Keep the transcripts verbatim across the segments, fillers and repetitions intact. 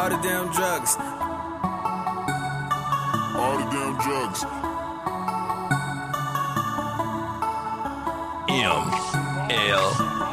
all the damn drugs. All the damn drugs. M L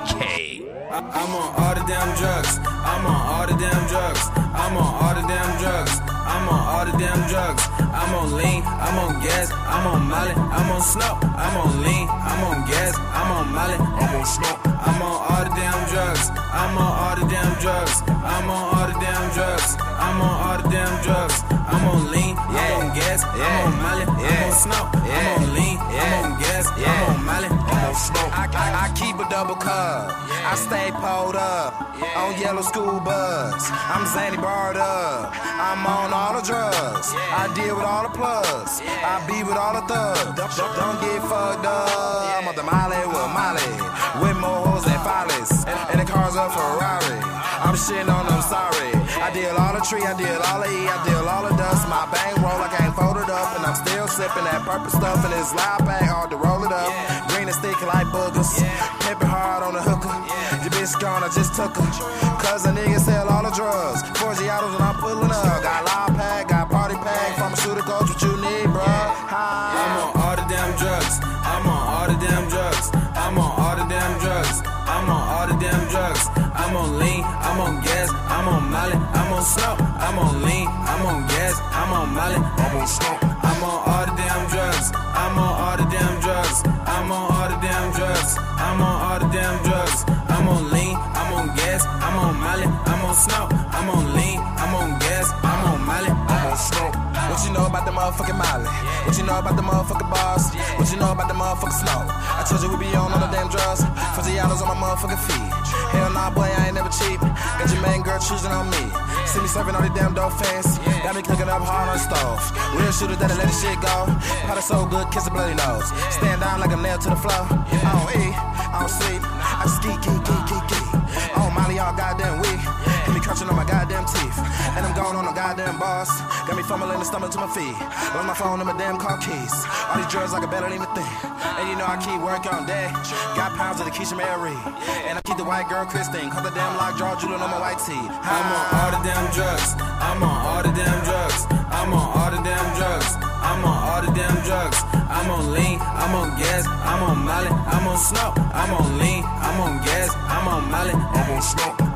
K. I'm on all the damn drugs. I'm on all the damn drugs. I'm on all the damn drugs. I'm on all the damn drugs. I'm on lean, I'm on gas, I'm on Molly, I'm on snow. I'm on lean, I'm on gas, I'm on Molly, I'm on snow. I'm on all the damn drugs. I'm on all the damn drugs. I'm on all the damn drugs. I'm on all the damn drugs. I'm on lean, I'm on gas, I'm on Molly, I'm on snow. I'm on lean, I'm on gas, I'm on Molly, I'm on snow. I, I, I keep a double cup. I stay pulled up on yellow school bus. I'm Zanny barred up. I'm on all the drugs. I deal with all the plugs. I be with all the thugs. Don't, don't, don't get fucked up. I'm on the Molly with Molly, with more hoes than follies, and, and the car's a Ferrari. I'm shitting on them, sorry. I deal all the tree, I deal all the E, I deal all the dust. My bang roll, I can't fold it up, and I'm still sipping that purple stuff. And it's loud bag, hard to roll it up. Green and sticky like boogers. Pimping hard on the hooker. Your bitch gone, I just took her. Cause a nigga sell all the drugs. four G autos and I'm pulling up. Got loud pack, got party pack, pharmaceuticals, what you need, bruh. I'm on all the damn drugs. I'm on all the damn drugs. I'm on all the damn drugs. I'm on all the damn drugs. I'm on lean, I'm on gas, I'm on Molly, I'm on snow. I'm on lean, I'm on gas, I'm on Molly, I'm on snow. I'm on all the damn drugs. I'm on all the damn drugs. I'm on all the damn drugs. I'm on all the damn drugs. I'm on lean, I'm on gas, I'm on Molly, I'm on snow. I'm on lean, I'm on gas, I'm on Molly, I'm on snow. What you know about the motherfucking Molly? What you know about the motherfucking bars? What you know about the motherfucking snow? I told you we be on all the damn drugs. fifty dollars on my motherfucking feet. Hell nah, boy, I ain't never cheap. Got your main girl choosing on me. See me serving all these damn dope fans. Got me cooking up hard on the stove. Real shooters that'll let this shit go. Powder so good, kiss a bloody nose. Stand down like a nail to the floor. I don't eat, I don't sleep. I just geek, geek, geek, geek, geek. Oh, Molly, all goddamn weak. Hit me crunching on my goddamn teeth. And I'm going on a goddamn boss. Got me fumbling the stomach to my feet. Lost my phone and my damn car keys. All these drugs like I better even think. And you know I keep working on day. Got pounds of the Keisha Mary. And I keep the white girl Christine. Cause the damn lock jaw drooling on my white tee. I'm on all the damn drugs. I'm on all the damn drugs. I'm on all the damn drugs. I'm on all the damn drugs. I'm on lean, I'm on gas, I'm on Molly, I'm on snow. I'm on lean, I'm on gas, I'm on Molly, I'm on snow.